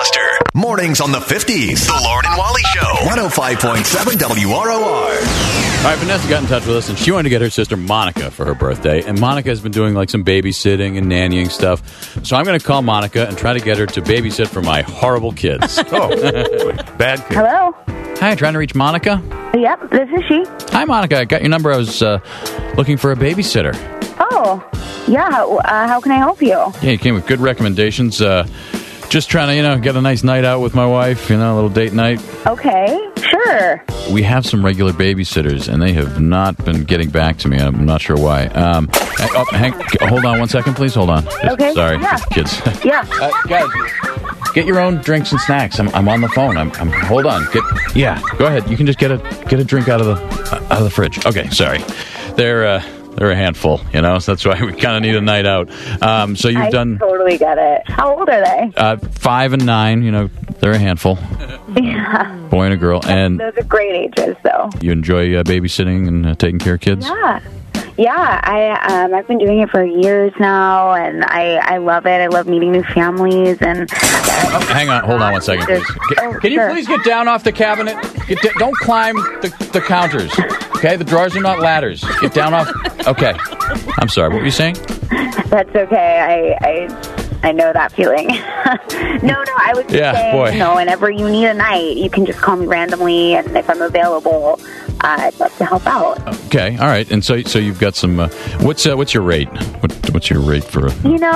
Buster. Mornings on the 50s. The Lauren and Wally Show. 105.7 WROR. All right, Vanessa got in touch with us, and she wanted to get her sister Monica for her birthday. And Monica has been doing like some babysitting and nannying stuff. So I'm going to call Monica and try to get her to babysit for my horrible kids. Bad kid. Hello? Hi, trying to reach Monica? Yep, this is she. Hi, Monica. I got your number. I was looking for a babysitter. Oh, yeah. How can I help you? Yeah, you came with good recommendations. Just trying to, get a nice night out with my wife, a little date night. Okay, sure. We have some regular babysitters, and they have not been getting back to me. I'm not sure why. Hold on 1 second, please. Hold on. Okay. Sorry, Yeah. kids. Yeah. Guys, get your own drinks and snacks. I'm on the phone. Hold on. Go ahead. You can just get a drink out of the fridge. Okay, sorry. They're a handful, so that's why we kind of need a night out. So you've done... totally get it. How old are they? 5 and 9, they're a handful. Yeah. Boy and a girl. And Those are great ages, though. you enjoy babysitting and taking care of kids? Yeah. I've been doing it for years now, and I love it. I love meeting new families, and... Hang on. Hold on 1 second, please. Can you please get down off the cabinet? Don't climb the counters, okay? The drawers are not ladders. Get down off... Okay. I'm sorry. What were you saying? That's okay. I know that feeling. No, I was just saying, boy. Whenever you need a night, you can just call me randomly, and if I'm available, I'd love to help out. Okay, all right. And so you've got some. What's your rate? What's your rate for?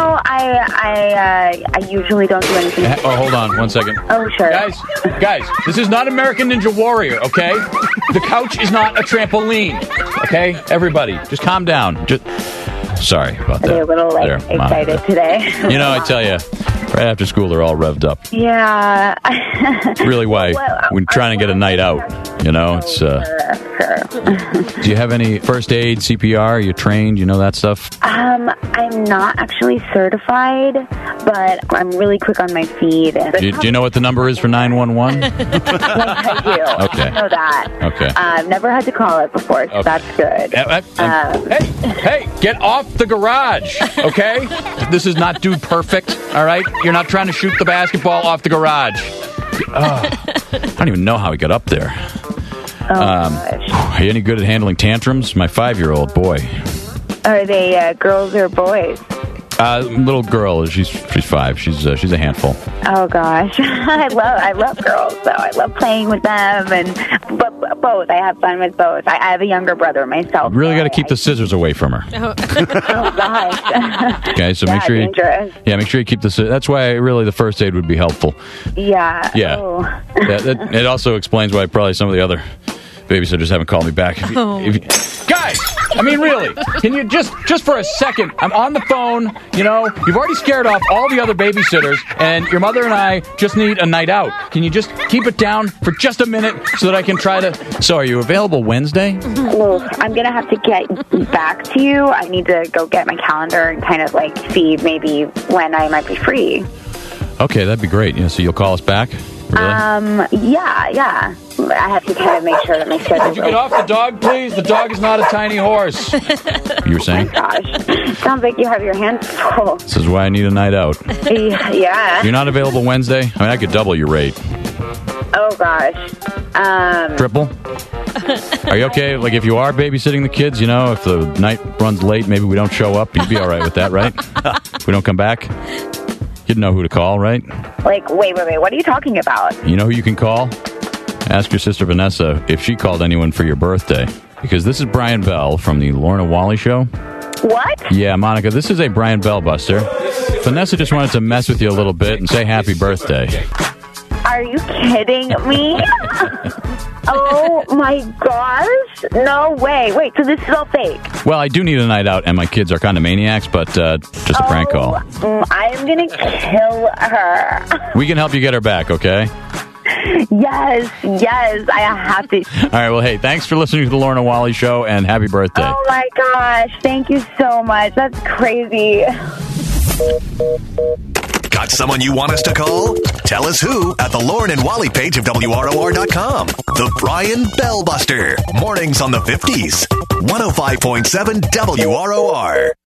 I usually don't do anything. Oh, hold on 1 second. Oh, sure. Guys, this is not American Ninja Warrior, okay? The couch is not a trampoline, okay? Everybody, just calm down. Sorry about that. They're a little excited today. I tell you, right after school, they're all revved up. Yeah. Really, why we're trying to get a night out. It's. Sure. Do you have any first aid, CPR? Are you trained? You know that stuff? I'm not actually certified, but I'm really quick on my feet. And Do you know what the number is for 911? Yes, I do. Okay. I know that. Okay. I've never had to call it before, so that's good. Hey, get off the garage, okay? This is not Dude Perfect, all right? You're not trying to shoot the basketball off the garage. I don't even know how he got up there. Gosh. Are you any good at handling tantrums? My 5-year-old boy. Are they girls or boys? Little girl. She's 5. She's a handful. Oh gosh, I love girls though. I love playing with them, but both. I have fun with both. I have a younger brother myself. You really got to keep the scissors away from her. Oh gosh. Okay, so make sure dangerous. make sure you keep the. That's why really the first aid would be helpful. Yeah. Yeah. Oh. It also explains why probably some of the other babysitters haven't called me back. Guys, really, can you just for a second? I'm on the phone. You've already scared off all the other babysitters, and your mother and I just need a night out. Can you just keep it down for just a minute so that I can try to? So, are you available Wednesday? Well, I'm gonna have to get back to you. I need to go get my calendar and kind of see maybe when I might be free. Okay, that'd be great. So you'll call us back. Really? Yeah. I have to kind of make sure that my schedule. Could you get off the dog, please? The dog is not a tiny horse. You were saying? Oh my gosh. Sounds like you have your hands full. This is why I need a night out. Yeah. You're not available Wednesday? I could double your rate. Oh gosh. Triple? Are you okay? If you are babysitting the kids, if the night runs late, maybe we don't show up. You'd be all right with that, right? If we don't come back? You'd know who to call, right? Wait. What are you talking about? You know who you can call? Ask your sister Vanessa if she called anyone for your birthday. Because this is Brian Bell from the Lauren and Wally Show. What? Yeah, Monica, this is a Brian Bell buster. Vanessa just wanted to mess with you a little bit and say happy birthday. Are you kidding me? Oh my gosh. No way. Wait, so this is all fake? Well, I do need a night out, and my kids are kind of maniacs, but just a prank call. I'm going to kill her. We can help you get her back, okay? Yes, I have to. All right, well, hey, thanks for listening to the Lauren and Wally Show, and happy birthday. Oh my gosh, thank you so much. That's crazy. Got someone you want us to call? Tell us who at the Lauren and Wally page of WROR.com. The Brian Bell Buster. Mornings on the 50s. 105.7 WROR.